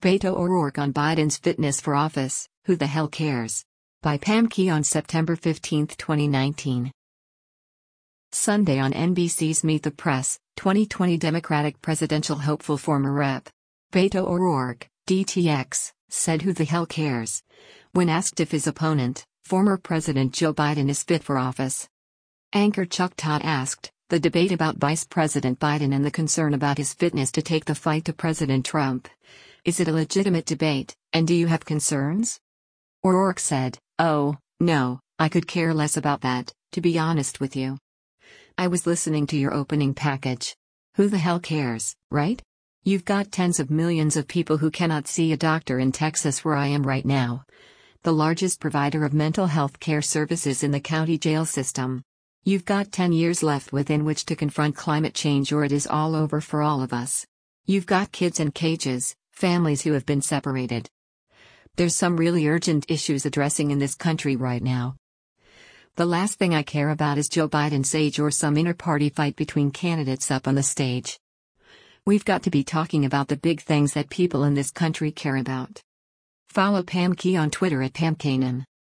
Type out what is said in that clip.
Beto O'Rourke on Biden's fitness for office, who the hell cares? By Pam Key on September 15, 2019. Sunday on NBC's Meet the Press, 2020 Democratic presidential hopeful former Rep. Beto O'Rourke, DTX, said who the hell cares? When asked if his opponent, former President Joe Biden is fit for office. Anchor Chuck Todd asked, the debate about Vice President Biden and the concern about his fitness to take the fight to President Trump. Is it a legitimate debate, and do you have concerns? O'Rourke said, oh, no, I could care less about that, to be honest with you. I was listening to your opening package. Who the hell cares, right? You've got tens of millions of people who cannot see a doctor in Texas where I am right now. The largest provider of mental health care services in the county jail system. You've got 10 years left within which to confront climate change or it is all over for all of us. You've got kids in cages, families who have been separated. There's some really urgent issues addressing in this country right now. The last thing I care about is Joe Biden's age or some inter-party fight between candidates up on the stage. We've got to be talking about the big things that people in this country care about. Follow Pam Key on Twitter at PamKanan.